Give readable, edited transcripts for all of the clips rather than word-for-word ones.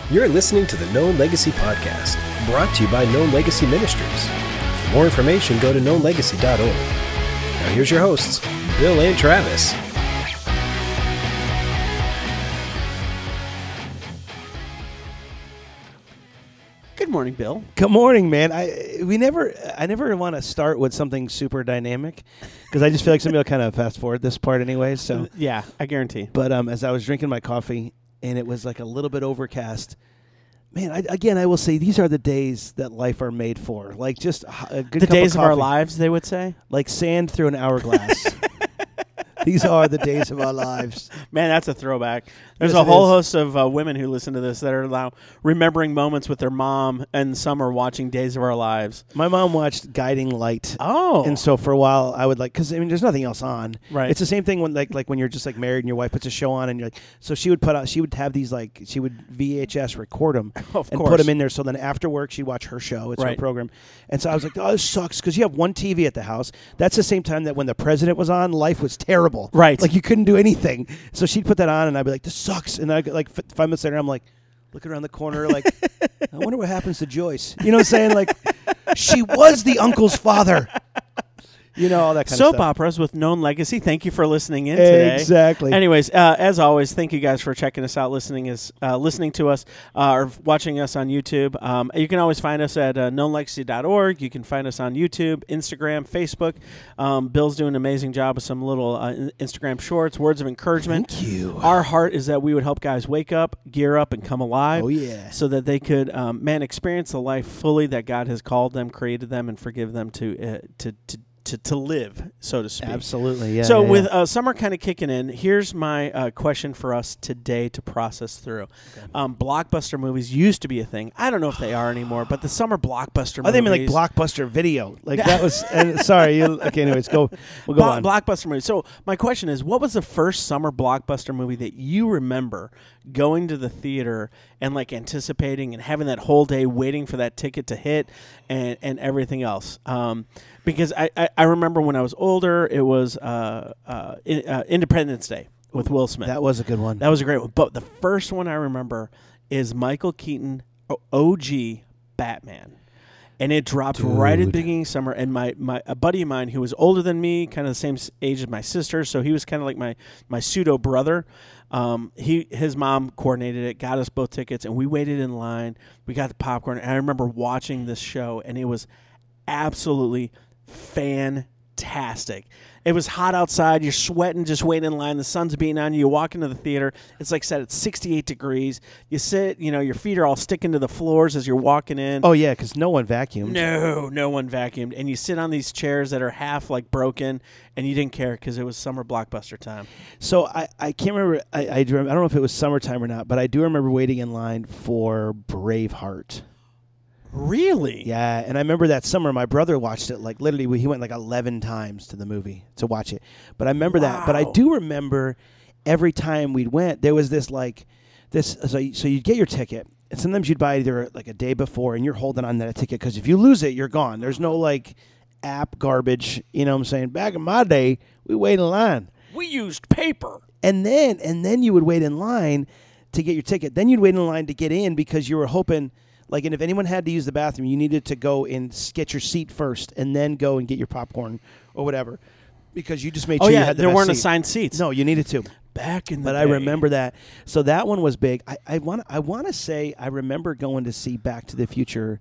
You're listening to the Known Legacy Podcast, brought to you by Known Legacy Ministries. For more information, go to knownlegacy.org. Now here's your hosts, Bill and Travis. Good morning, Bill. Good morning, man. I never want to start with something super dynamic because I just feel like somebody will kind of fast forward this part anyways. So Yeah, I guarantee. But as I was drinking my coffee and it was like a little bit overcast, man. I will say these are the days that life are made for. Like just a good The cup days of our coffee, lives, they would say. like sand through an hourglass. These are the days of our lives. Man, that's a throwback. There's Yes, a it whole is. host of women who listen to this that are now remembering moments with their mom, and some are watching Days of Our Lives. My mom watched Guiding Light. Oh. And so for a while, I would because there's nothing else on. Right. It's the same thing when like when you're just like married and your wife puts a show on and you're like, so she would have these she would VHS record them Of and course. put them in there. So then after work, she'd watch her show. It's her Right. program. And so I was like, oh, this sucks because you have one TV at the house. That's the same time that when the president was on, life was terrible. Right. Like you couldn't do anything. So she'd put that on and I'd be like, this sucks. And I like 5 minutes later, I'm like, looking around the corner, like, I wonder what happens to Joyce. You know what I'm saying? Like, she was the uncle's father. You know, all that kind of Soap stuff. operas with Known Legacy. Thank you for listening in today. Exactly. Anyways, as always, thank you guys for checking us out, listening to us, or watching us on YouTube. You can always find us at knownlegacy.org. You can find us on YouTube, Instagram, Facebook. Bill's doing an amazing job with some little Instagram shorts, words of encouragement. Thank you. Our heart is that we would help guys wake up, gear up, and come alive. Oh, yeah. So that they could, experience the life fully that God has called them, created them, and forgive them to live, so to speak. Absolutely, yeah. So yeah, with yeah. summer kind of kicking in, here's my question for us today to process through. Okay. Blockbuster movies used to be a thing. I don't know if they are anymore, but the summer blockbuster I think I movies. mean like Blockbuster Video. Like that was, and sorry. Okay, anyways, we'll go on. Blockbuster movies. So my question is, what was the first summer blockbuster movie that you remember going to the theater and like anticipating and having that whole day waiting for that ticket to hit and everything else? Because I remember when I was older, it was Independence Day with Will Smith. That was a good one. That was a great one. But the first one I remember is Michael Keaton, OG Batman. And it dropped right at the Dude. beginning of summer. And a buddy of mine who was older than me, kind of the same age as my sister, so he was kind of like my pseudo brother. His mom coordinated it, got us both tickets, and we waited in line. We got the popcorn. And I remember watching this show, and it was absolutely fantastic. It was hot outside. You're sweating just waiting in line. The sun's beating on you. You walk into the theater. It's like set at 68 degrees. You sit, your feet are all sticking to the floors as you're walking in. Oh yeah, because no one vacuumed. No one vacuumed. And you sit on these chairs that are half like broken, and you didn't care because it was summer blockbuster time. So I can't remember. I don't know if it was summertime or not, but I do remember waiting in line for Braveheart. Really? Yeah, and I remember that summer my brother watched it like literally he went like 11 times to the movie to watch it. But I remember that. But I Wow. do remember every time we went there was this so you'd get your ticket and sometimes you'd buy either like a day before and you're holding on to that ticket because if you lose it you're gone. There's no like app garbage, you know what I'm saying? Back in my day, we waited in line. We used paper. And then you would wait in line to get your ticket. Then you'd wait in line to get in because you were hoping and if anyone had to use the bathroom, you needed to go and get your seat first and then go and get your popcorn or whatever because you just made sure you had the there best weren't seat. assigned seats. No, you needed to. Back in the But day. I remember that. So that one was big. I want to say I remember going to see Back to the Future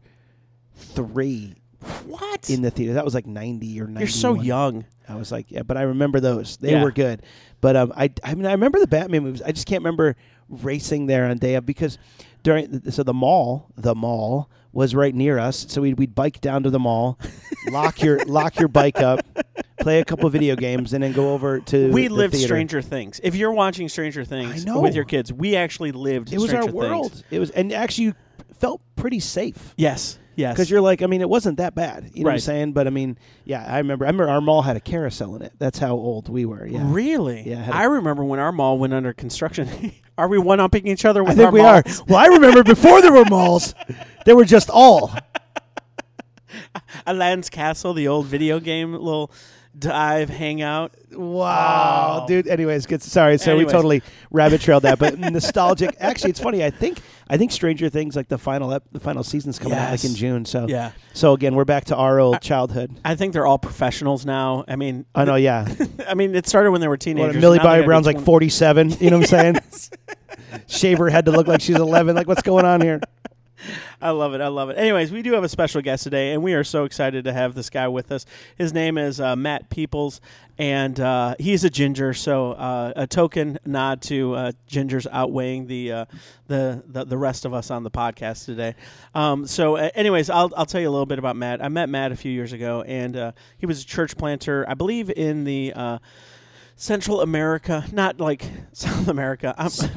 3 What? in the theater. That was like 90 or 91. You're so young. I was like, yeah, but I remember those. They Yeah. were good. But I remember the Batman movies. I just can't remember racing there on day of because the mall was right near us. So we'd bike down to the mall, lock your bike up, play a couple of video games, and then go over to We the lived theater. Stranger Things. If you're watching Stranger Things I know. with your kids, we actually lived It was Stranger our world. Things. It was, and actually you felt pretty safe. Yes. Because you're like, I mean, it wasn't that bad. You know what I'm Right. saying? But I mean, yeah, I remember our mall had a carousel in it. That's how old we were. Yeah. Really? Yeah, I remember when our mall went under construction. Are we one-upping each other with I think our we are. malls? Well, I remember before there were malls, there were just all. Aladdin's Castle, the old video game little dive, hang out. Wow, Oh. dude. Anyways, good. Sorry, so Anyways. we totally rabbit trailed that, but nostalgic. Actually, it's funny. I think Stranger Things, like the final season's coming out like in Yes. June. So Yeah. So again, we're back to our old childhood. I think they're all professionals now. I mean, I know, yeah. I mean, it started when they were teenagers. What, Millie Now they Bobby gotta be Brown's like 20. 47. You know what I'm saying? Shave her head to look like she's 11. Like, what's going on here? I love it. I love it. Anyways, we do have a special guest today, and we are so excited to have this guy with us. His name is Matt Peoples, and he's a ginger, so a token nod to gingers outweighing the rest of us on the podcast today. Anyways, I'll tell you a little bit about Matt. I met Matt a few years ago, and he was a church planter, I believe, in the Central America, not like South America.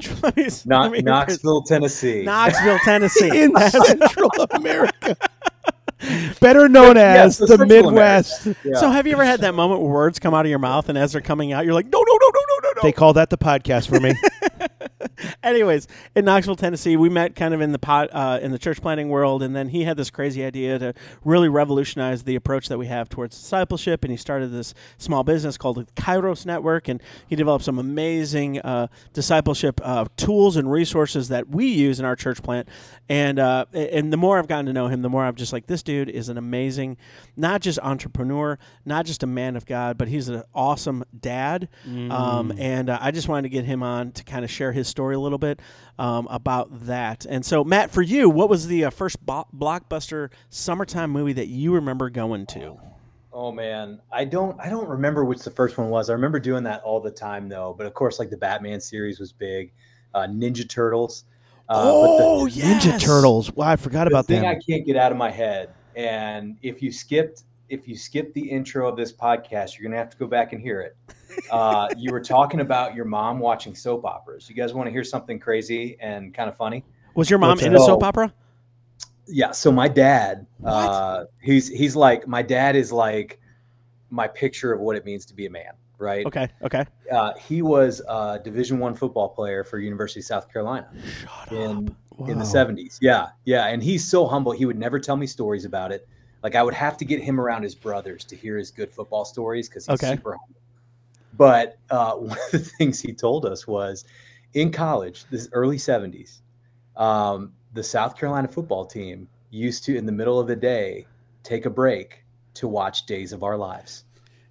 Knoxville, Tennessee. Knoxville, Tennessee. In Central America. Better known as so the Central Midwest. America. Yeah. So have you ever had that moment where words come out of your mouth and as they're coming out, you're like, no. They call that the podcast for me. Anyways, in Knoxville, Tennessee, we met kind of in the church planting world, and then he had this crazy idea to really revolutionize the approach that we have towards discipleship, and he started this small business called the Kairos Network, and he developed some amazing discipleship tools and resources that we use in our church plant. And the more I've gotten to know him, the more I'm just like, this dude is an amazing, not just entrepreneur, not just a man of God, but he's an awesome dad. And I just wanted to get him on to kind of share his story a little bit about that. And so, Matt, for you, what was the first blockbuster summertime movie that you remember going to? Oh man, I don't remember which the first one was. I remember doing that all the time though. But of course, like the Batman series was big, Ninja Turtles. Yes. Ninja Turtles. Wow, I forgot about the thing them. I can't get out of my head. And if you skipped the intro of this podcast, you're gonna have to go back and hear it. You were talking about your mom watching soap operas. You guys want to hear something crazy and kind of funny? Was your mom What's into that? soap opera? Yeah. So my dad, What? he's like, my dad is like my picture of what it means to be a man. Right. Okay. He was a Division I football player for University of South Carolina in the 70s. Yeah. And he's so humble. He would never tell me stories about it. Like I would have to get him around his brothers to hear his good football stories because he's super humble. But one of the things he told us was in college, this early 70s, the South Carolina football team used to, in the middle of the day, take a break to watch Days of Our Lives.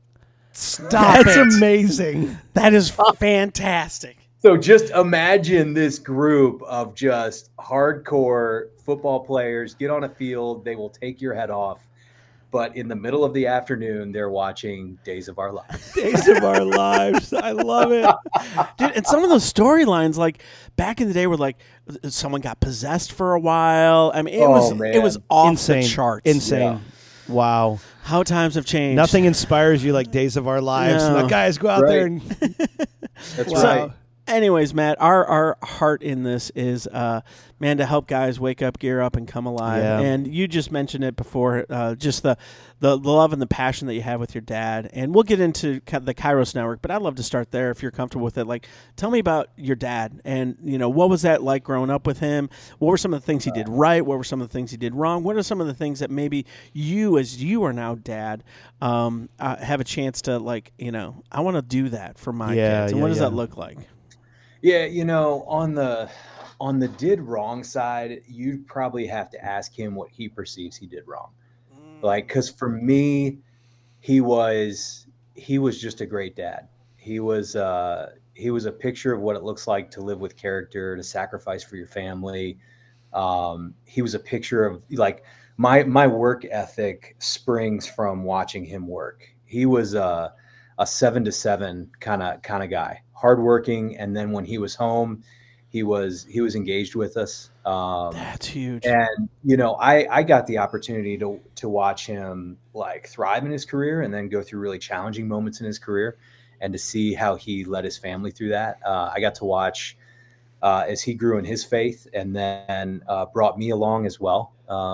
Stop That's it. amazing. That is fantastic. So just imagine this group of just hardcore football players get on a field. They will take your head off. But in the middle of the afternoon, they're watching Days of Our Lives. Days of Our Lives. I love it. Dude, and some of those storylines, like back in the day, were like someone got possessed for a while. I mean, it was off Insane. the charts. Insane. Wow. How times have changed. Nothing inspires you like Days of Our Lives. No. Now, guys, go out there and That's Wow. right. Anyways, Matt, our heart in this is, man, to help guys wake up, gear up, and come alive. Yeah. And you just mentioned it before, just the love and the passion that you have with your dad. And we'll get into the Kairos Network, but I'd love to start there if you're comfortable with it. Like, tell me about your dad, and what was that like growing up with him? What were some of the things he did right? What were some of the things he did wrong? What are some of the things that maybe you, as you are now dad, have a chance to I want to do that for my kids. And what does that look like? Yeah, on the did wrong side, you'd probably have to ask him what he perceives he did wrong. Like, because for me, he was just a great dad. He was a picture of what it looks like to live with character, to sacrifice for your family. He was a picture of like my work ethic springs from watching him work. He was a 7 to 7 kind of guy, hardworking. And then when he was home, he was engaged with us. That's huge. And, I got the opportunity to watch him like thrive in his career and then go through really challenging moments in his career and to see how he led his family through that. I got to watch as he grew in his faith and then brought me along as well.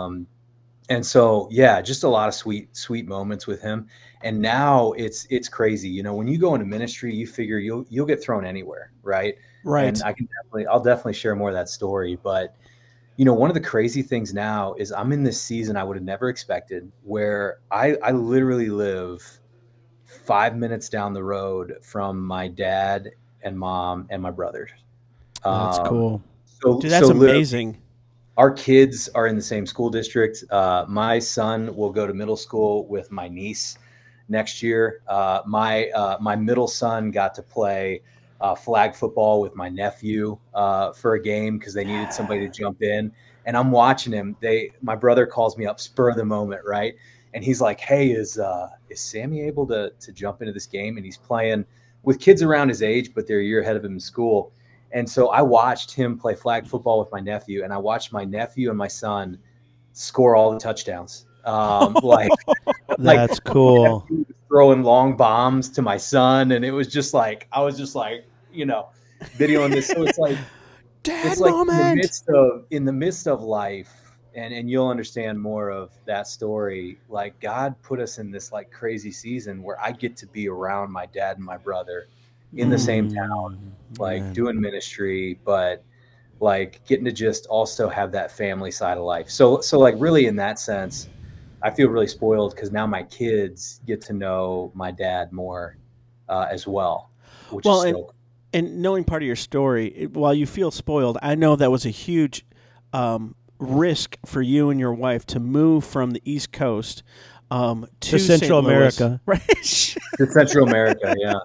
And so, yeah, just a lot of sweet moments with him. And now it's crazy. When you go into ministry, you figure you'll get thrown anywhere. Right. Right. And I'll definitely share more of that story. But, one of the crazy things now is I'm in this season I would have never expected where I literally live 5 minutes down the road from my dad and mom and my brothers. That's cool. Dude, that's amazing. Our kids are in the same school district. My son will go to middle school with my niece next year. My middle son got to play flag football with my nephew for a game because they needed somebody to jump in. And I'm watching him. My brother calls me up spur of the moment, right? And he's like, "Hey, is Sammy able to jump into this game?" And he's playing with kids around his age, but they're a year ahead of him in school. And so I watched him play flag football with my nephew, and I watched my nephew and my son score all the touchdowns. That's cool. Throwing long bombs to my son, and it was just like I was just like, videoing this. So it's like Dad moment. In the midst of life, and you'll understand more of that story. Like God put us in this like crazy season where I get to be around my dad and my brother in the same town, like doing ministry, but like getting to just also have that family side of life. So like really in that sense, I feel really spoiled because now my kids get to know my dad more as well. Which is and knowing part of your story, while you feel spoiled, I know that was a huge risk for you and your wife to move from the East Coast to Central America. Right? To Central America, yeah.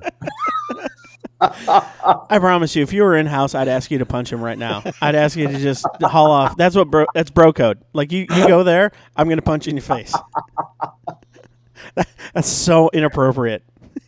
I promise you, if you were in house, I'd ask you to punch him right now. I'd ask you to just haul off. That's bro code. Like you go there, I'm going to punch you in your face. That's so inappropriate.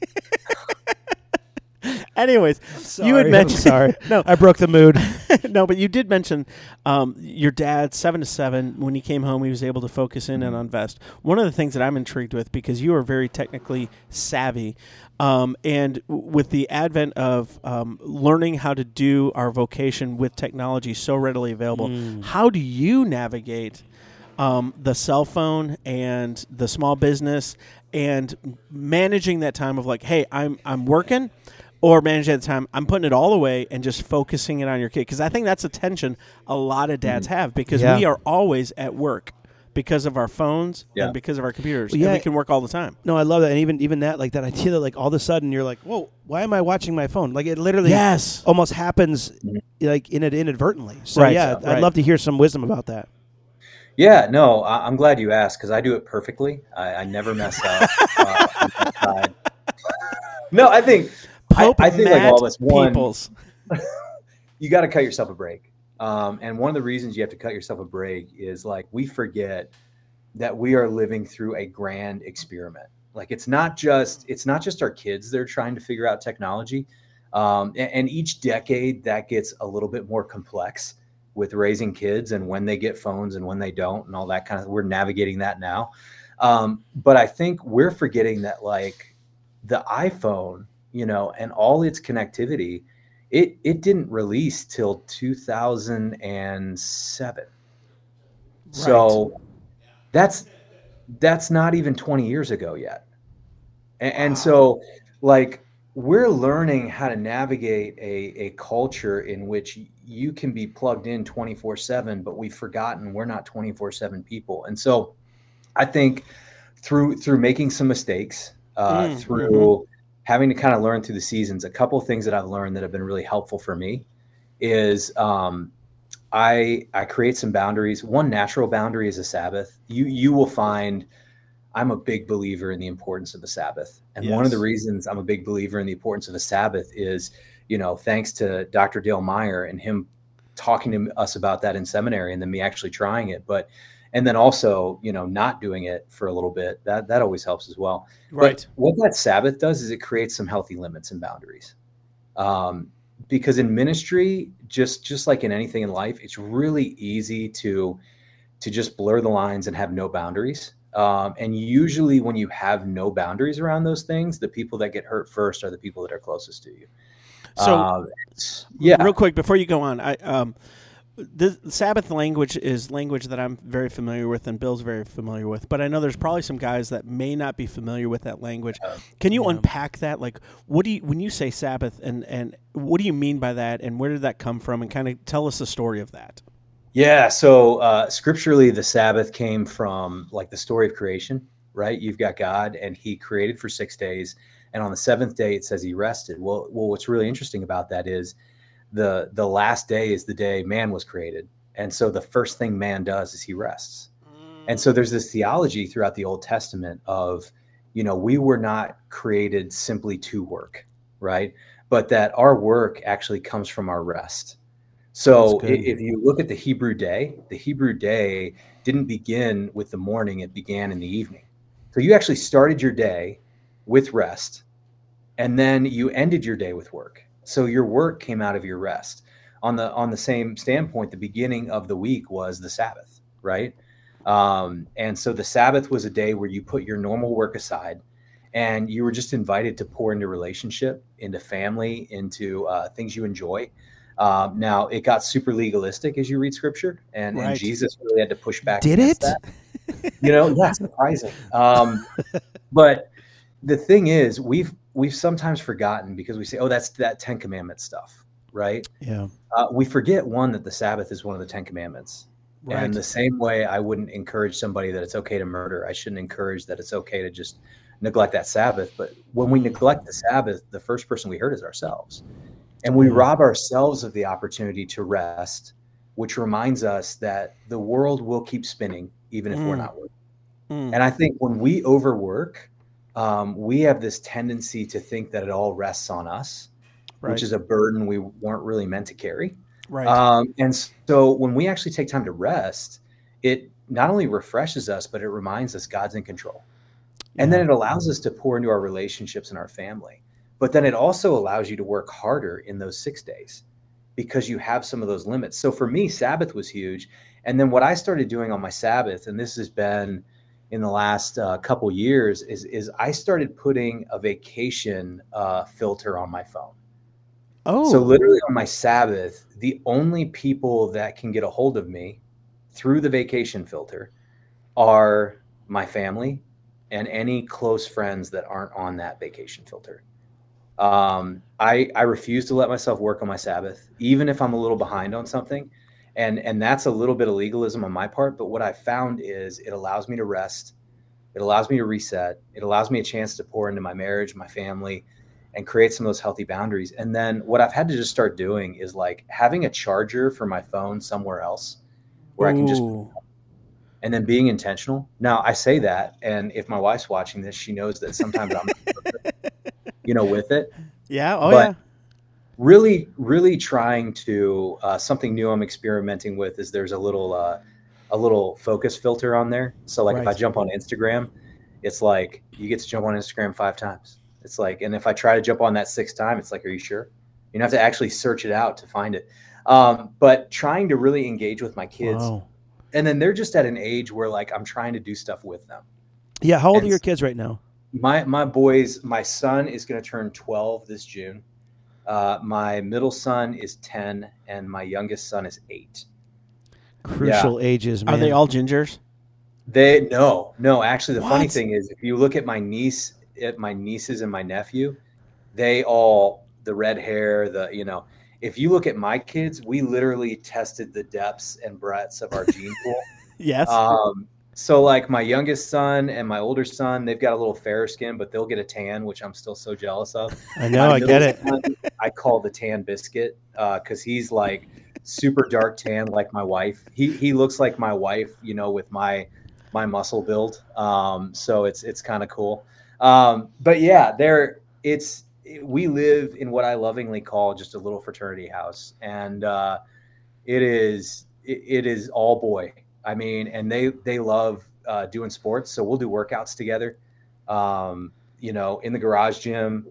Anyways, you had mentioned. Sorry, no, I broke the mood. No, but you did mention your dad 7 to 7. When he came home, he was able to focus in and invest. One of the things that I'm intrigued with, because you are very technically savvy, and with the advent of learning how to do our vocation with technology so readily available, how do you navigate the cell phone and the small business and managing that time of like, hey, I'm working? Or manage at the time, I'm putting it all away and just focusing it on your kid. Because I think that's a tension a lot of dads have because we are always at work because of our phones and because of our computers. And we can work all the time. No, I love that. And even that, like that idea that like all of a sudden you're like, whoa, why am I watching my phone? Like it literally almost happens like inadvertently. So I'd love to hear some wisdom about that. Yeah, no, I'm glad you asked because I do it perfectly. I never mess up. No, I think... I think like all this, you got to cut yourself a break. And one of the reasons you have to cut yourself a break is like we forget that we are living through a grand experiment. Like it's not just our kids that are trying to figure out technology. And each decade that gets a little bit more complex with raising kids and when they get phones and when they don't and all that kind of, we're navigating that now. But I think we're forgetting that like the iPhone, and all its connectivity, it didn't release till 2007. Right. So that's not even 20 years ago yet. And so like we're learning how to navigate a culture in which you can be plugged in 24/7, but we've forgotten we're not 24/7 people. And so I think through making some mistakes, through having to kind of learn through the seasons, a couple of things that I've learned that have been really helpful for me is I create some boundaries. One natural boundary is a Sabbath. You will find I'm a big believer in the importance of the Sabbath. And one of the reasons I'm a big believer in the importance of the Sabbath is, thanks to Dr. Dale Meyer and him talking to us about that in seminary and then me actually trying it. And then also, not doing it for a little bit, that always helps as well. Right. But what that Sabbath does is it creates some healthy limits and boundaries. Because in ministry, just like in anything in life, it's really easy to just blur the lines and have no boundaries. And usually when you have no boundaries around those things, the people that get hurt first are the people that are closest to you. So, real quick, before you go on, the Sabbath language is language that I'm very familiar with and Bill's very familiar with, but I know there's probably some guys that may not be familiar with that language. Can you unpack that? Like, when you say Sabbath and what do you mean by that and where did that come from and kind of tell us the story of that? Yeah. So scripturally, the Sabbath came from like the story of creation. right? You've got God, and he created for 6 days. And on the seventh day, it says he rested. Well, what's really interesting about that is the last day is the day man was created. And so the first thing man does is he rests. And so there's this theology throughout the Old Testament of, we were not created simply to work, right? But that our work actually comes from our rest. So if you look at the Hebrew day didn't begin with the morning, it began in the evening. So you actually started your day with rest, and then you ended your day with work. So your work came out of your rest. On the same standpoint, the beginning of the week was the Sabbath, right? And so the Sabbath was a day where you put your normal work aside, and you were just invited to pour into relationship, into family, into things you enjoy. Now it got super legalistic as you read scripture, and Jesus really had to push back. Did it? That. Yeah, surprising. But the thing is, we've sometimes forgotten, because we say, oh, that's that 10 Commandments stuff, right? Yeah. We forget, one, that the Sabbath is one of the 10 Commandments. Right. And the same way I wouldn't encourage somebody that it's okay to murder, I shouldn't encourage that it's okay to just neglect that Sabbath. But when we neglect the Sabbath, the first person we hurt is ourselves. And we rob ourselves of the opportunity to rest, which reminds us that the world will keep spinning even if we're not working. And I think when we overwork, we have this tendency to think that it all rests on us, which is a burden we weren't really meant to carry. Right. And so when we actually take time to rest, it not only refreshes us, but it reminds us God's in control. And then it allows us to pour into our relationships and our family. But then it also allows you to work harder in those 6 days because you have some of those limits. So for me, Sabbath was huge. And then what I started doing on my Sabbath, and this has been in the last couple years, is I started putting a vacation filter on my phone. Oh. So literally on my Sabbath, the only people that can get a hold of me through the vacation filter are my family and any close friends that aren't on that vacation filter. I refuse to let myself work on my Sabbath, even if I'm a little behind on something. And that's a little bit of legalism on my part. But what I found is it allows me to rest. It allows me to reset. It allows me a chance to pour into my marriage, my family, and create some of those healthy boundaries. And then what I've had to just start doing is like having a charger for my phone somewhere else where I can just, and then being intentional. Now I say that, and if my wife's watching this, she knows that sometimes I'm with it. Yeah. But really, really trying to, something new I'm experimenting with is there's a little focus filter on there. So like if I jump on Instagram, it's like you get to jump on Instagram 5 times. It's like, and if I try to jump on that 6th time, it's like, are you sure? You don't have to actually search it out to find it. But trying to really engage with my kids. Wow. And then they're just at an age where like I'm trying to do stuff with them. Yeah. How old are your kids right now? My boys, my son is going to turn 12 this June. My middle son is 10 and my youngest son is 8. Crucial ages, man. Are they all gingers? No. Actually, the funny What? thing is, if you look at my nieces and my nephew, they all, the red hair, if you look at my kids, we literally tested the depths and breadths of our gene pool. Yes. So like my youngest son and my older son, they've got a little fairer skin, but they'll get a tan, which I'm still so jealous of. I know, I get it. Son, I call the tan biscuit because he's like super dark tan like my wife. He looks like my wife, with my muscle build. So it's kind of cool. But yeah, we live in what I lovingly call just a little fraternity house, and it is all boy. I mean, and they love doing sports, so we'll do workouts together. In the garage gym.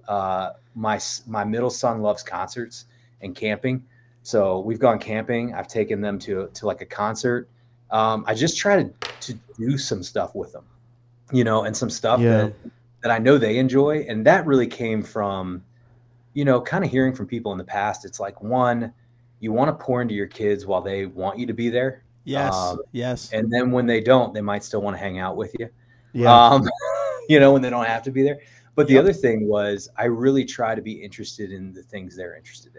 My middle son loves concerts and camping, so we've gone camping. I've taken them to like a concert. I just try to do some stuff with them, and some stuff that I know they enjoy, and that really came from, kind of hearing from people in the past. It's like, one, you want to pour into your kids while they want you to be there. Yes. Yes. And then when they don't, they might still want to hang out with you. Yeah. When they don't have to be there. But the other thing was I really try to be interested in the things they're interested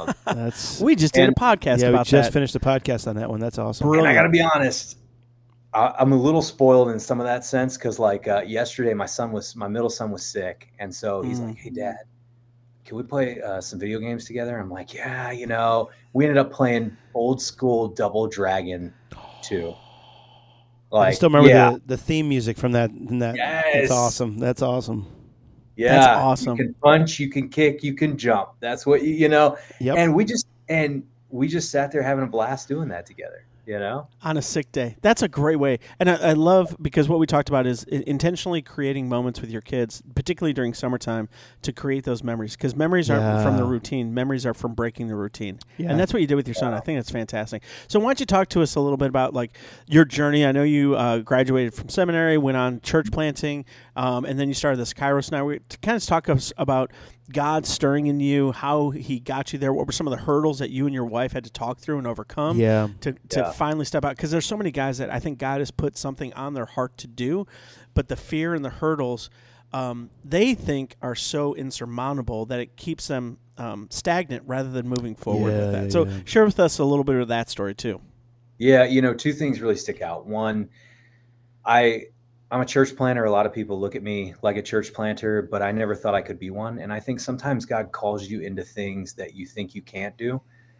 in. We just did a podcast about that. We just finished a podcast on that one. That's awesome. And I got to be honest, I'm a little spoiled in some of that sense because, like, yesterday my middle son was sick, and so he's like, "Hey, Dad, can we play some video games together?" I'm like, "Yeah, we ended up playing old school Double Dragon 2. I Like, still remember yeah, the theme music from that. That's yes, awesome. That's awesome. yeah, That's awesome. You can punch, you can kick, you can jump. That's what you know. Yep. And we just sat there having a blast doing that together. On a sick day. That's a great way. And I love, because what we talked about is intentionally creating moments with your kids, particularly during summertime, to create those memories. Because memories aren't from the routine. Memories are from breaking the routine. Yeah. And that's what you did with your son. I think that's fantastic. So why don't you talk to us a little bit about like your journey? I know you graduated from seminary, went on church planting, and then you started this Kairos. Now, to kind of talk us about God stirring in you, how he got you there. What were some of the hurdles that you and your wife had to talk through and overcome to finally step out? Because there's so many guys that I think God has put something on their heart to do, but the fear and the hurdles they think are so insurmountable that it keeps them stagnant rather than moving forward with that. So share with us a little bit of that story too. Yeah, two things really stick out. One, I'm a church planter. A lot of people look at me like a church planter, but I never thought I could be one. And I think sometimes God calls you into things that you think you can't do,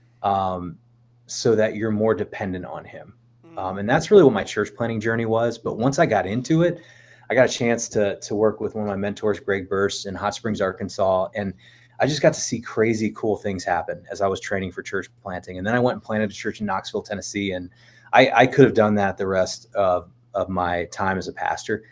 so that you're more dependent on him. And that's really what my church planting journey was. But once I got into it, I got a chance to work with one of my mentors, Greg Burst, in Hot Springs, Arkansas. And I just got to see crazy cool things happen as I was training for church planting. And then I went and planted a church in Knoxville, Tennessee. And I could have done that the rest of my time as a pastor.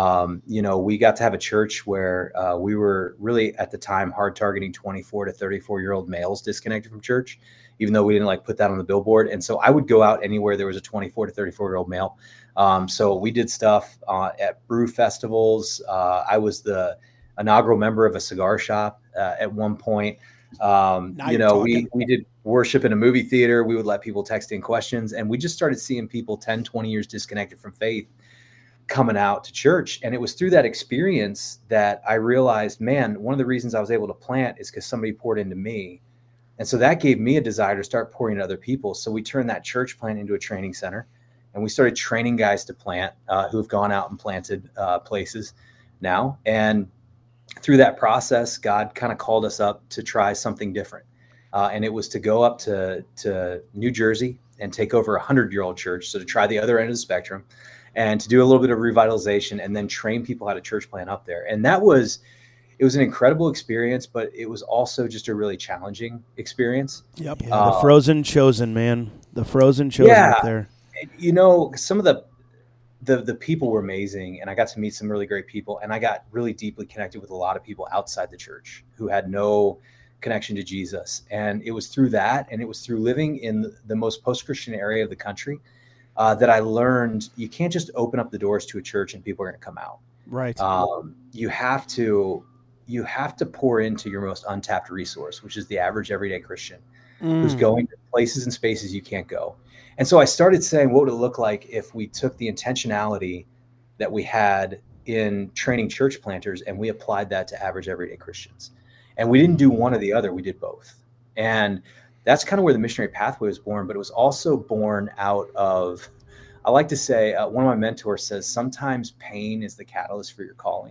We got to have a church where we were really at the time hard targeting 24 to 34-year-old males disconnected from church, even though we didn't put that on the billboard. And so I would go out anywhere there was a 24 to 34-year-old male. So we did stuff at brew festivals. I was the inaugural member of a cigar shop at one point. We did worship in a movie theater. We would let people text in questions, and we just started seeing people 10, 20 years disconnected from faith coming out to church. And it was through that experience that I realized, man, one of the reasons I was able to plant is because somebody poured into me. And so that gave me a desire to start pouring into other people. So we turned that church plant into a training center, and we started training guys to plant who have gone out and planted places now. And through that process, God kind of called us up to try something different. And it was to go up to New Jersey and take over a 100-year-old church. So to try the other end of the spectrum and to do a little bit of revitalization and then train people how to church plant up there. And it was an incredible experience, but it was also just a really challenging experience. Yep. Yeah, the frozen chosen, man. The frozen chosen up there. Some of the people were amazing, and I got to meet some really great people, and I got really deeply connected with a lot of people outside the church who had no connection to Jesus. And it was through that, and it was through living in the most post-Christian area of the country that I learned you can't just open up the doors to a church and people are going to come out. Right. You have to pour into your most untapped resource, which is the average everyday Christian who's going to places and spaces you can't go. And so I started saying, what would it look like if we took the intentionality that we had in training church planters and we applied that to average everyday Christians? And we didn't do one or the other, we did both. And that's kind of where the missionary pathway was born, but it was also born out of, I like to say, one of my mentors says, sometimes pain is the catalyst for your calling.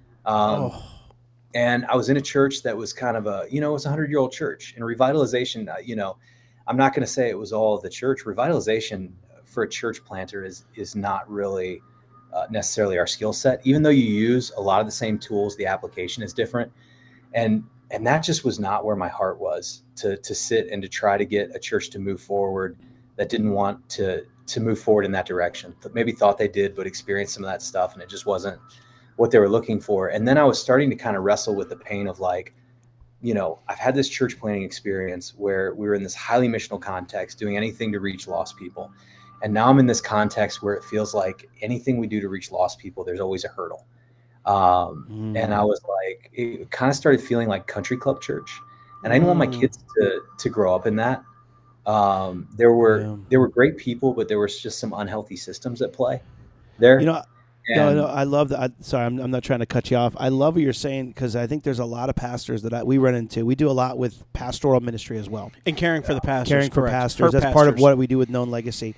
And I was in a church that was kind of it was a 100-year-old church. And revitalization, I'm not going to say it was all of the church. Revitalization for a church planter is not really necessarily our skill set, even though you use a lot of the same tools. The application is different, and that just was not where my heart was to sit and to try to get a church to move forward that didn't want to move forward in that direction. Maybe thought they did, but experienced some of that stuff, and it just wasn't what they were looking for. And then I was starting to kind of wrestle with the pain of I've had this church planting experience where we were in this highly missional context, doing anything to reach lost people. And now I'm in this context where it feels like anything we do to reach lost people, there's always a hurdle. And I was like, it kind of started feeling like country club church. And I didn't want my kids to grow up in that. There were great people, but there was just some unhealthy systems at play there. No, I love that. Sorry, I'm not trying to cut you off. I love what you're saying because I think there's a lot of pastors that we run into. We do a lot with pastoral ministry as well. And caring for the pastors. Caring for pastors. That's part of what we do with Known Legacy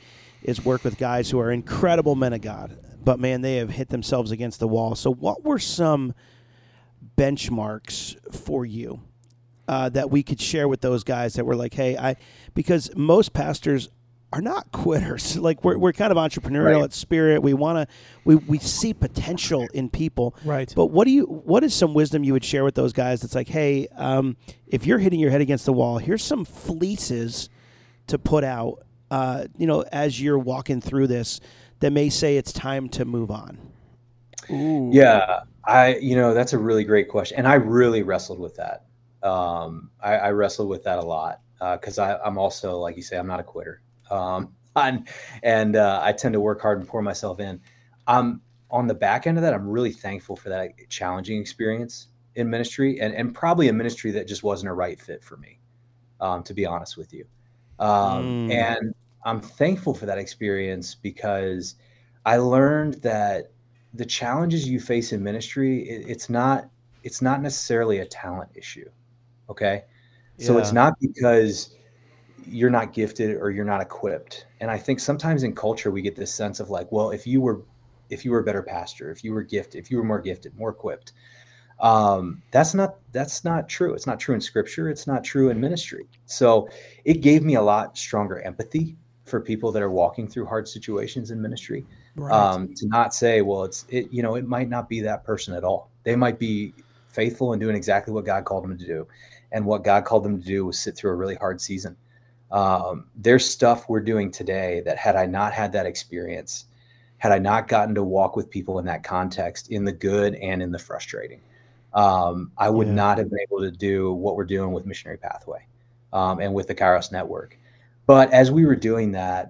is work with guys who are incredible men of God, but man, they have hit themselves against the wall. So what were some benchmarks for you that we could share with those guys that were like, hey, because most pastors are not quitters. Like we're kind of entrepreneurial at Spirit. We see potential in people. Right. But what is some wisdom you would share with those guys that's like, hey, if you're hitting your head against the wall, here's some fleeces to put out, as you're walking through this that may say it's time to move on. Ooh. Yeah, that's a really great question. And I really wrestled with that. I wrestled with that a lot because I'm also, like you say, I'm not a quitter. I tend to work hard and pour myself in. On the back end of that, I'm really thankful for that challenging experience in ministry and probably a ministry that just wasn't a right fit for me, to be honest with you. And I'm thankful for that experience because I learned that the challenges you face in ministry, it's not necessarily a talent issue. Okay. Yeah. So it's not because you're not gifted or you're not equipped. And I think sometimes in culture, we get this sense of like, well, if you were a better pastor, if you were gifted, if you were more gifted, more equipped, that's not true. It's not true in scripture. It's not true in ministry. So it gave me a lot stronger empathy for people that are walking through hard situations in ministry. Right. To not say, well, it might not be that person at all. They might be faithful and doing exactly what God called them to do. And what God called them to do was sit through a really hard season. There's stuff we're doing today that had I not had that experience, had I not gotten to walk with people in that context, in the good and in the frustrating, I would not have been able to do what we're doing with Missionary Pathway and with the Kairos Network. But as we were doing that,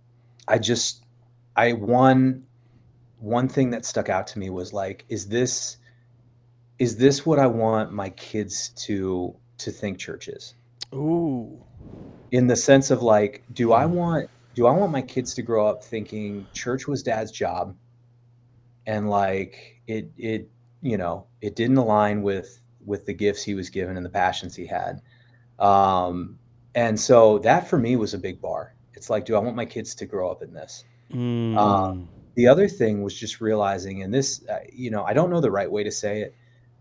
one thing that stuck out to me was like, is this what I want my kids to think church is? Ooh. In the sense of like, do I want my kids to grow up thinking church was dad's job and like it didn't align with the gifts he was given and the passions he had. And so that for me was a big bar. It's like, do I want my kids to grow up in this? The other thing was just realizing, and this, I don't know the right way to say it,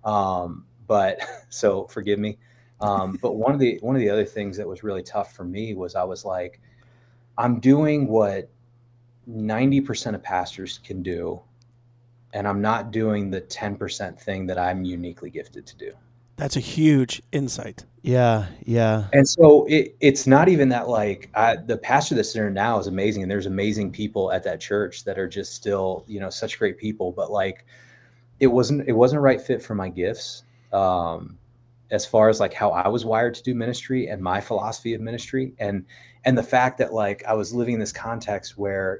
but so forgive me. But one of the other things that was really tough for me was I was like, I'm doing what 90% of pastors can do, and I'm not doing the 10% thing that I'm uniquely gifted to do. That's a huge insight. Yeah. And so it's not even that like the pastor that's there now is amazing, and there's amazing people at that church that are just still, such great people. But like, it wasn't a right fit for my gifts, as far as like how I was wired to do ministry and my philosophy of ministry, and the fact that like I was living in this context where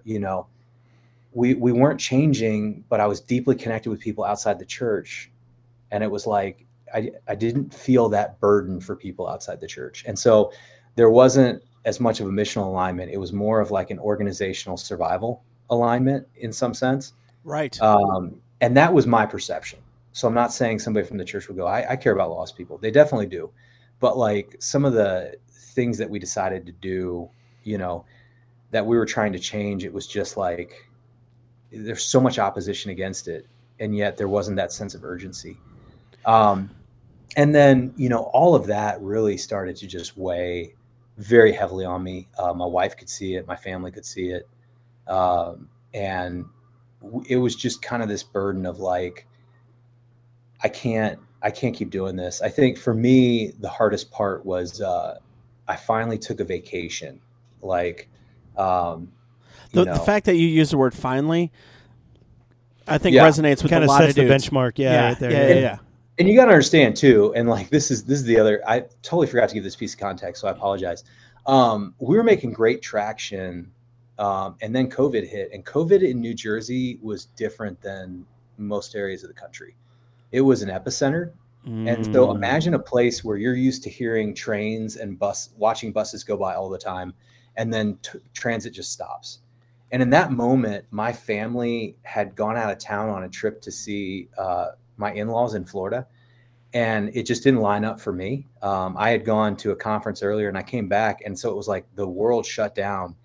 we weren't changing, but I was deeply connected with people outside the church, and it was like I didn't feel that burden for people outside the church. And so there wasn't as much of a missional alignment. It was more of like an organizational survival alignment in some sense. Right. And that was my perception. So I'm not saying somebody from the church would go, I care about lost people. They definitely do. But like some of the things that we decided to do, that we were trying to change, it was just like, there's so much opposition against it. And yet there wasn't that sense of urgency. And then, all of that really started to just weigh very heavily on me. My wife could see it. My family could see it. And it was just kind of this burden of like, I can't keep doing this. I think for me, the hardest part was, I finally took a vacation. Like, the fact that you use the word finally, I think resonates with kind a of lot sets of dudes. the benchmark. Yeah. Right there. Yeah. And you got to understand too, and like this is the other. I totally forgot to give this piece of context, so I apologize. We were making great traction, and then COVID hit. And COVID in New Jersey was different than most areas of the country. It was an epicenter, and so imagine a place where you're used to hearing trains and watching buses go by all the time, and then transit just stops. And in that moment, my family had gone out of town on a trip to see my in-laws in Florida, and it just didn't line up for me. I had gone to a conference earlier and I came back, and so it was like the world shut down,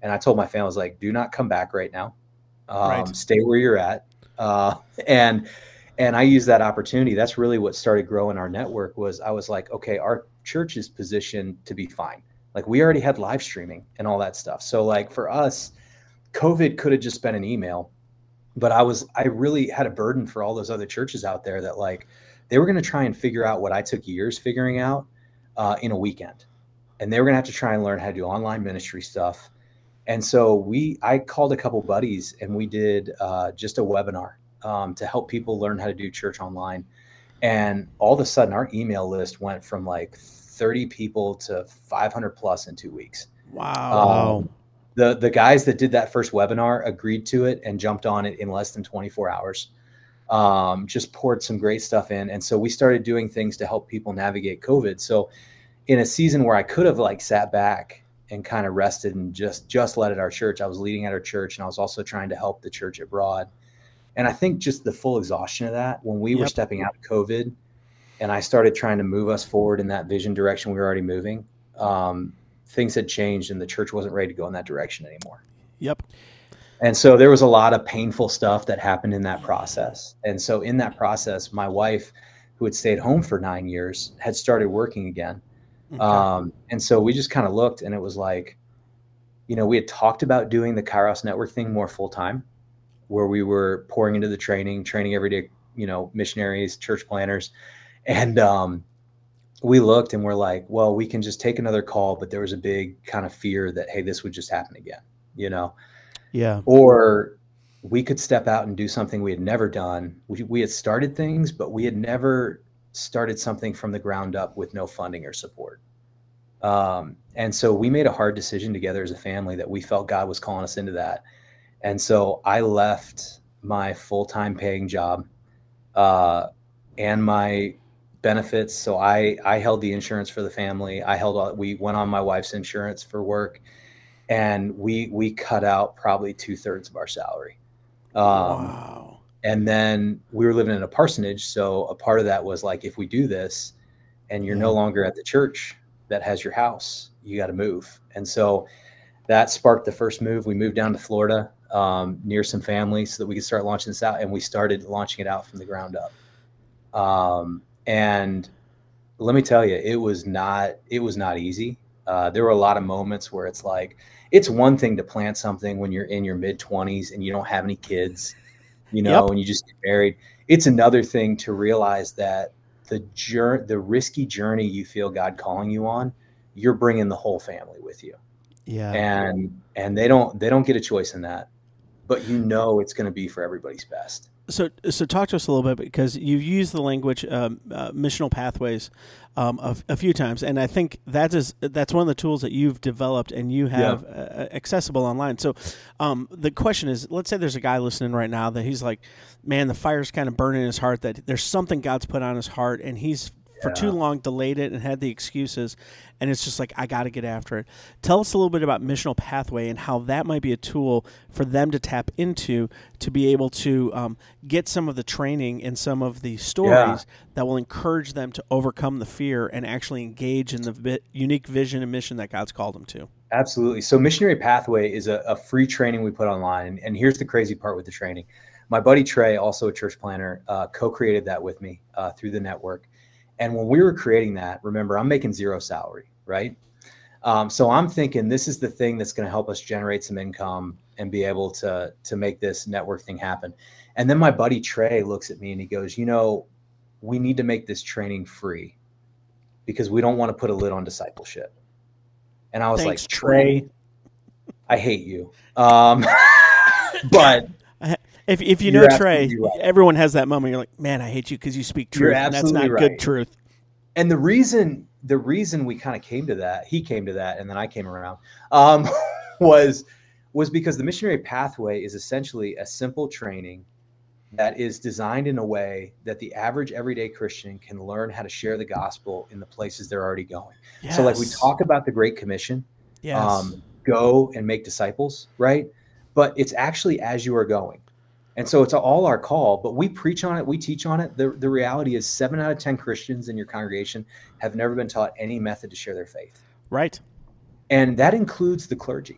And I told my family, I was like, do not come back right now. Right. Stay where you're at. And I used that opportunity. That's really what started growing our network. Was I was like, okay, our church is positioned to be fine. Like, we already had live streaming and all that stuff. So like for us, COVID could have just been an email, but I really had a burden for all those other churches out there that like, they were going to try and figure out what I took years figuring out in a weekend. And they were going to have to try and learn how to do online ministry stuff. And so I called a couple buddies and we did just a webinar to help people learn how to do church online. And all of a sudden our email list went from like 30 people to 500 plus in 2 weeks. Wow. The guys that did that first webinar agreed to it and jumped on it in less than 24 hours. Just poured some great stuff in. And so we started doing things to help people navigate COVID. So in a season where I could have like sat back and kind of rested and just led at our church, I was leading at our church and I was also trying to help the church abroad. And I think just the full exhaustion of that, when we were stepping out of COVID and I started trying to move us forward in that vision direction we were already moving, things had changed and the church wasn't ready to go in that direction anymore. Yep. And so there was a lot of painful stuff that happened in that process. And so in that process, my wife, who had stayed home for 9 years, had started working again. Okay. And so we just kind of looked and it was like, we had talked about doing the Kairos Network thing more full time, where we were pouring into the training everyday, missionaries, church planners. And we looked and we're like, well, we can just take another call. But there was a big kind of fear that, hey, this would just happen again, Yeah. Or we could step out and do something we had never done. We had started things, but we had never started something from the ground up with no funding or support. And so we made a hard decision together as a family that we felt God was calling us into that. And so I left my full-time paying job and my benefits. So I held the insurance for the family. We went on my wife's insurance for work. And we cut out probably 2/3 of our salary. Wow. And then we were living in a parsonage. So a part of that was like, if we do this and you're no longer at the church that has your house, you got to move. And so that sparked the first move. We moved down to Florida near some family so that we could start launching this out. And we started launching it out from the ground up. And let me tell you, it was not easy. There were a lot of moments where it's like, it's one thing to plant something when you're in your mid-20s and you don't have any kids, and you just get married. It's another thing to realize that the risky journey you feel God calling you on, you're bringing the whole family with you. Yeah. And they don't get a choice in that, but it's going to be for everybody's best. So talk to us a little bit, because you've used the language missional pathways a few times, and I think that's one of the tools that you've developed and you have accessible online. So the question is, let's say there's a guy listening right now that he's like, man, the fire's kind of burning in his heart, that there's something God's put on his heart, and he's for too long delayed it and had the excuses, and it's just like, I got to get after it. Tell us a little bit about Missional Pathway and how that might be a tool for them to tap into to be able to get some of the training and some of the stories that will encourage them to overcome the fear and actually engage in the unique vision and mission that God's called them to. Absolutely. So Missionary Pathway is a free training we put online. And here's the crazy part with the training. My buddy Trey, also a church planner, co-created that with me through the network. And when we were creating that, remember, I'm making zero salary, right? So I'm thinking this is the thing that's going to help us generate some income and be able to make this network thing happen. And then my buddy Trey looks at me and he goes, we need to make this training free because we don't want to put a lid on discipleship. And I was like, Trey, I hate you. But if you know Trey, everyone has that moment. You're like, man, I hate you because you speak truth. And that's not good truth. And the reason we kind of came to that, he came to that, and then I came around, was because the Missionary Pathway is essentially a simple training that is designed in a way that the average everyday Christian can learn how to share the gospel in the places they're already going. Yes. So like we talk about the Great Commission, go and make disciples, right? But it's actually as you are going. And so it's all our call, but we preach on it. We teach on it. The reality is 7 out of 10 Christians in your congregation have never been taught any method to share their faith. Right. And that includes the clergy.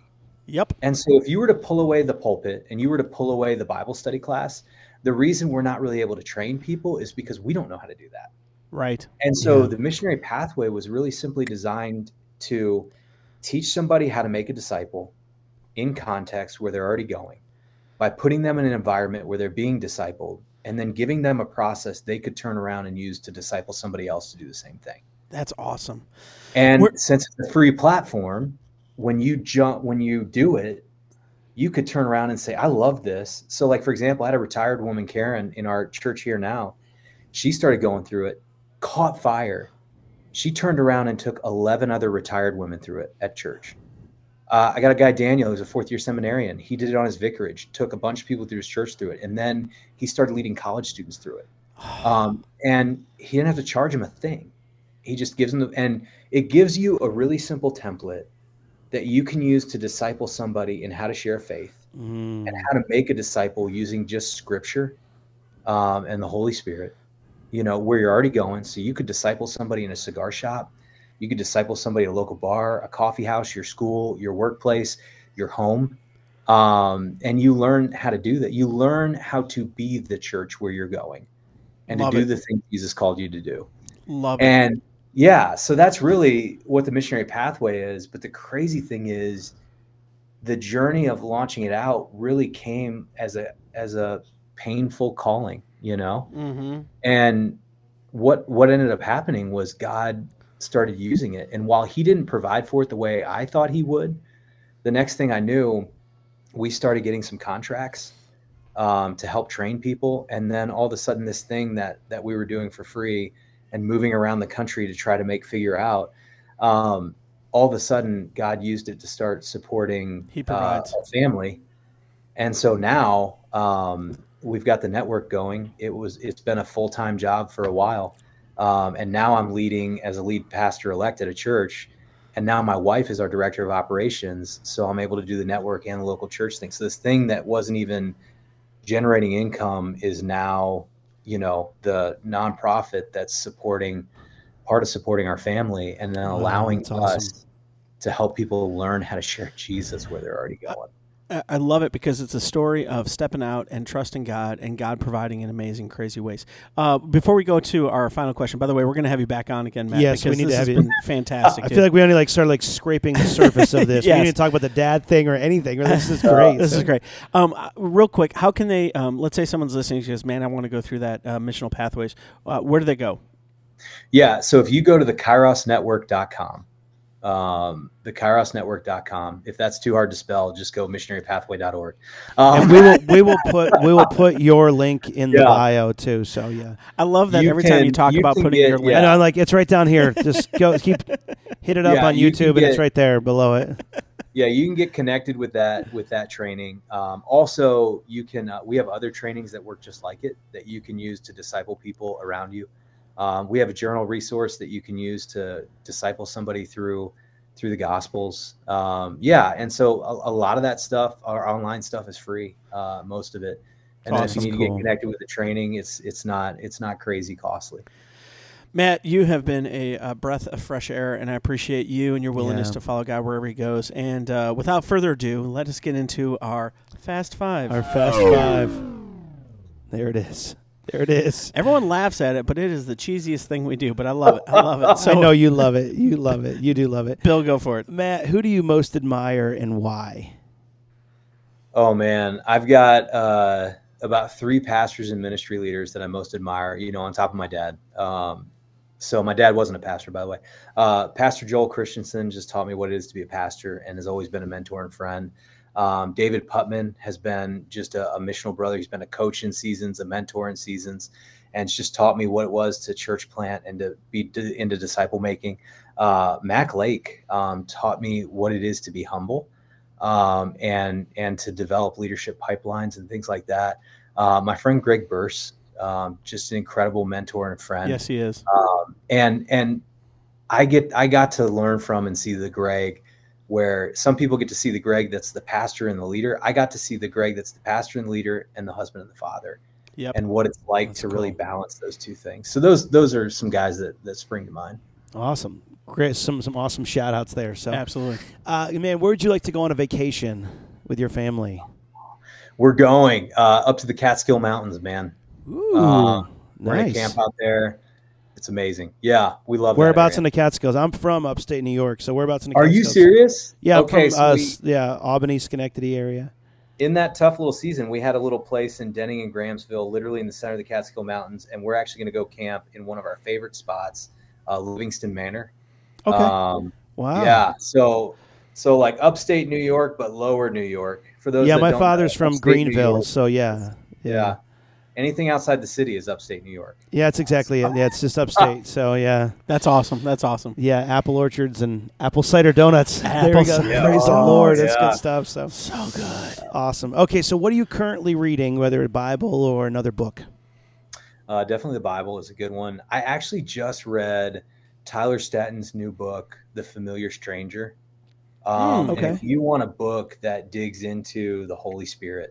Yep. And so if you were to pull away the pulpit and you were to pull away the Bible study class, the reason we're not really able to train people is because we don't know how to do that. Right. And so the missionary pathway was really simply designed to teach somebody how to make a disciple in context where they're already going, by putting them in an environment where they're being discipled, and then giving them a process they could turn around and use to disciple somebody else to do the same thing. That's awesome. And since it's a free platform, when you do it, you could turn around and say, I love this. So like, for example, I had a retired woman, Karen, in our church here now. She started going through it, caught fire. She turned around and took 11 other retired women through it at church. I got a guy, Daniel, who's a fourth-year seminarian. He did it on his vicarage, took a bunch of people through his church through it, and then he started leading college students through it. And he didn't have to charge them a thing. He just gives them, and it gives you a really simple template that you can use to disciple somebody in how to share faith and how to make a disciple using just scripture and the Holy Spirit, where you're already going. So you could disciple somebody in a cigar shop. You could disciple somebody at a local bar, a coffee house, your school, your workplace, your home. And you learn how to do that. You learn how to be the church where you're going and to do the things Jesus called you to do. Love it. And yeah, so that's really what the missionary pathway is. But the crazy thing is the journey of launching it out really came as a painful calling, And what ended up happening was God started using it. And while he didn't provide for it the way I thought he would, the next thing I knew, we started getting some contracts to help train people. And then all of a sudden this thing that we were doing for free and moving around the country to try to figure out, all of a sudden God used it to start supporting a family. And so now we've got the network going. It's been a full-time job for a while. And now I'm leading as a lead pastor-elect at a church. And now my wife is our director of operations. So I'm able to do the network and the local church thing. So this thing that wasn't even generating income is now, the nonprofit that's part of supporting our family and then allowing us to help people learn how to share Jesus where they're already going. I love it because it's a story of stepping out and trusting God and God providing in amazing, crazy ways. Before we go to our final question, by the way, we're going to have you back on again, Matt. Yes, we need to have you. Been fantastic. I feel like we only started scraping the surface of this. Yes. We need to talk about the dad thing or anything. This is great. This is great. Real quick, how can they? Let's say someone's listening and says, "Man, I want to go through that missional pathways." Where do they go? Yeah, so if you go to the kairosnetwork.com. The kairosnetwork.com. If that's too hard to spell, just go missionarypathway.org. And we will put your link in the bio too. So yeah, I love that every time you talk about putting your link. And I'm like, it's right down here. Just hit it up on YouTube, and it's right there below it. Yeah, you can get connected with that training. Also, you can. We have other trainings that work just like it that you can use to disciple people around you. We have a journal resource that you can use to disciple somebody through the Gospels. And so a lot of that stuff, our online stuff, is free, most of it. And then if you need to get connected with the training, it's not crazy costly. Matt, you have been a breath of fresh air, and I appreciate you and your willingness to follow God wherever he goes. And without further ado, let us get into our Fast Five. Our Fast Five. There it is. There it is. Everyone laughs at it, but it is the cheesiest thing we do, but I love it. I love it. So I know you love it. You love it. You do love it. Bill, go for it. Matt, who do you most admire and why? Oh, man. I've got about 3 pastors and ministry leaders that I most admire, on top of my dad. So my dad wasn't a pastor, by the way. Pastor Joel Christensen just taught me what it is to be a pastor and has always been a mentor and friend. David Putman has been just a missional brother. He's been a coach in seasons, a mentor in seasons, and it's just taught me what it was to church plant and to be into disciple making. Mac Lake taught me what it is to be humble and to develop leadership pipelines and things like that. My friend Greg Burse, just an incredible mentor and friend. Yes, he is. And I got to learn from and see the Greg, where some people get to see the Greg that's the pastor and the leader. I got to see the Greg that's the pastor and leader and the husband and the father. Yep. And what it's like to really balance those two things. So those are some guys that spring to mind. Awesome. great, some awesome shout outs there. So Absolutely. man, where would you like to go on a vacation with your family? We're going up to the Catskill Mountains, man. Ooh, We're nice. gonna camp out there. It's amazing. Yeah, we love Whereabouts that in the Catskills? I'm from upstate New York, so whereabouts in the Are Catskills? you serious? Yeah, Okay, I'm from so Albany, Schenectady area. in that tough little season, we had a little place in Denning and Grahamsville, literally in the center of the Catskill Mountains, and we're actually going to go camp in one of our favorite spots, Livingston Manor. Okay. Wow. Yeah. So like upstate New York, but lower New York. For those. Yeah, that my don't father's know, from upstate New Greenville, York- so yeah. Anything outside the city is upstate New York. Yeah, it's exactly it. Yeah, it's just upstate. So yeah. That's awesome. That's awesome. Yeah, apple orchards and apple cider donuts. There we go. Apple cider. Praise the Oh, Lord. That's yeah. good stuff. So good. awesome. Okay, so what are you currently reading, whether a Bible or another book? Definitely the Bible is a good one. I actually just read Tyler Staton's new book, The Familiar Stranger. okay. And if you want a book that digs into the Holy Spirit,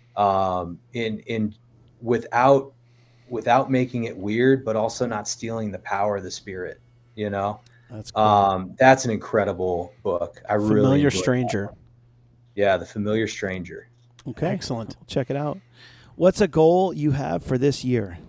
without making it weird, but also not stealing the power of the Spirit, That's cool. that's an incredible book. I really Familiar enjoyed Stranger. that. Yeah, The Familiar Stranger. Okay. Excellent. Check it out. What's a goal you have for this year?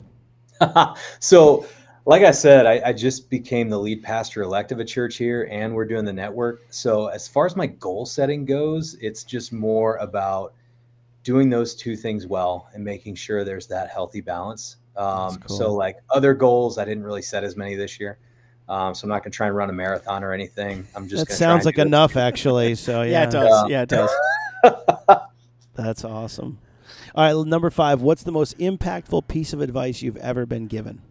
So, like I said, I just became the lead pastor elect of a church here, and we're doing the network. So as far as my goal setting goes, it's just more about doing those two things well and making sure there's that healthy balance. Cool. So like other goals, I didn't really set as many this year. So I'm not going to try and run a marathon or anything. I'm just That gonna sounds try like and do it. enough, actually. So Yeah, yeah, it does. Yeah, it does. That's awesome. All right, number 5. What's the most impactful piece of advice you've ever been given?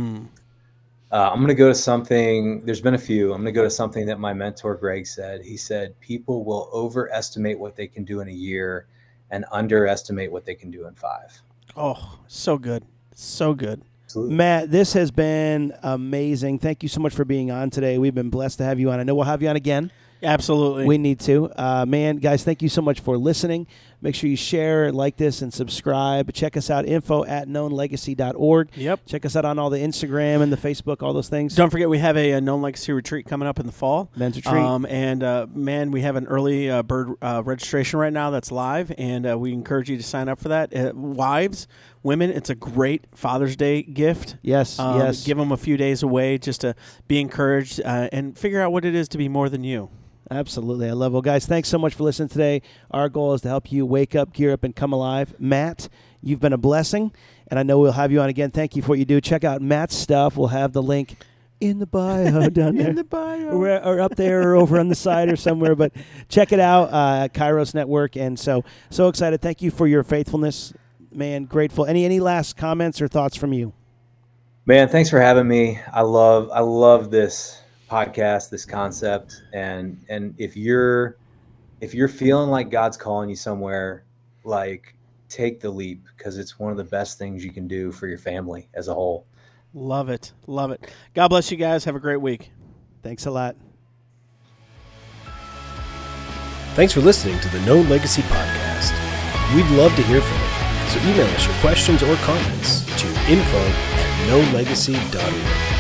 I'm going to go to something. There's been a few. I'm going to go to something that my mentor, Greg, said. He said, people will overestimate what they can do in a year and underestimate what they can do in 5. Oh, so good. So good. Absolutely. Matt, this has been amazing. Thank you so much for being on today. We've been blessed to have you on. I know we'll have you on again. Absolutely. We need to. Man, guys, thank you so much for listening. Make sure you share, like this, and subscribe. Check us out, info@knownlegacy.org. Yep. Check us out on all the Instagram and the Facebook, all those things. Don't forget, we have a Known Legacy retreat coming up in the fall. Men's retreat. Man, we have an early bird registration right now that's live, and we encourage you to sign up for that. Wives, women, it's a great Father's Day gift. Yes, yes. Give them a few days away just to be encouraged and figure out what it is to be more than you. Absolutely. I love it. Well, guys, thanks so much for listening today. Our goal is to help you wake up, gear up, and come alive. Matt, you've been a blessing, and I know we'll have you on again. Thank you for what you do. Check out Matt's stuff. We'll have the link in the bio down there. In the bio. Or up there or over on the side or somewhere. But check it out, Kairos Network. And so excited. Thank you for your faithfulness, man. Grateful. Any last comments or thoughts from you? Man, thanks for having me. I love this podcast, this concept, and if you're feeling like God's calling you somewhere, like, take the leap, because it's one of the best things you can do for your family as a whole. Love it. Love it. God bless you guys. Have a great week. Thanks a lot. Thanks for listening to the Known Legacy Podcast. We'd love to hear from you, so email us your questions or comments to info@knownlegacy.org.